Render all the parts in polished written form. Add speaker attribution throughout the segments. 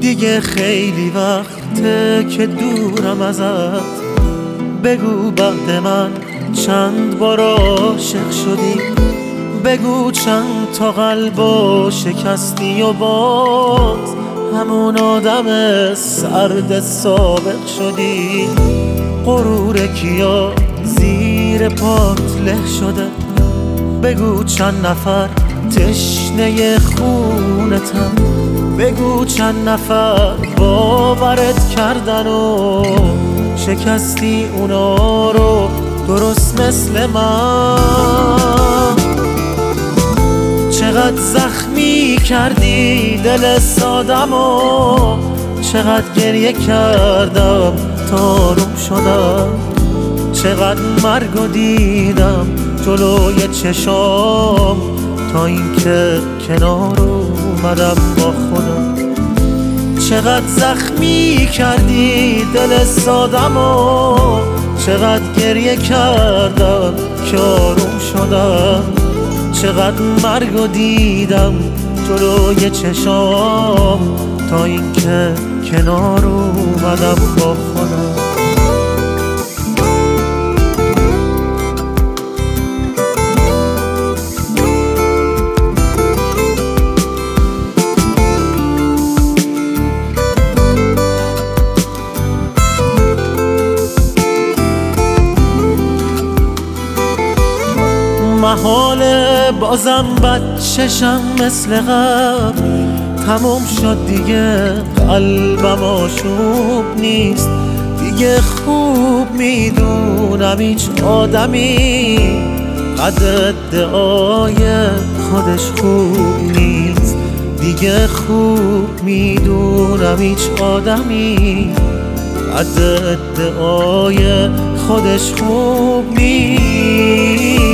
Speaker 1: دیگه خیلی وقته که دورم ازت. بگو بعد من چند بار عاشق شدی، بگو چند تا قلبو شکستی و باز همون آدم سرد سابق شدی. غرور کیا زیر پات له شده، بگو چند نفر تشنه خونتن، بگو چند نفر باورت کردن و شکستی اونا رو درست مثل من. چقدر زخمی کردی دل سادمو، چقدر گریه کردم تا آروم شدم، چقدر مرگو دیدم جلوی چشام تا اینکه کنار اومدم با خودم. چقدر زخمی کردی دل سادمو، چقدر گریه کردم که آروم شدم، چقدر مرگو دیدم جلوی چشام تا اینکه کنار اومدم با خودم. محاله بازم بد چشم مثل قبل، تموم شد دیگه قلبم آشوب نیست. دیگه خوب میدونم هیچ آدمی قدر ادعای خودش خوب نیست. دیگه خوب میدونم هیچ آدمی قدر ادعای خودش خوب نیست.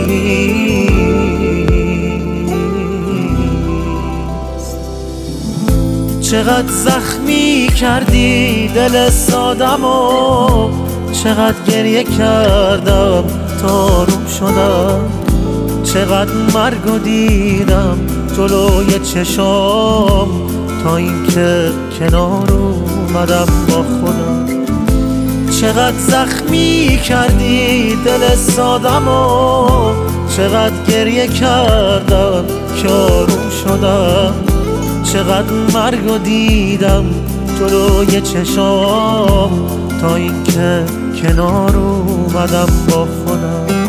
Speaker 1: چقدر زخمی کردی دل سادمو، چقدر گریه کردم تا آروم شدم، چقدر مرگو دیدم جلوی چشام تا اینکه کنار اومدم با خودم. چقدر زخمی کردی دل سادمو، چقدر گریه کردم که آروم شدم، چقدر مرگو دیدم جلوی چشام تا اینکه کنار اومدم با خودم.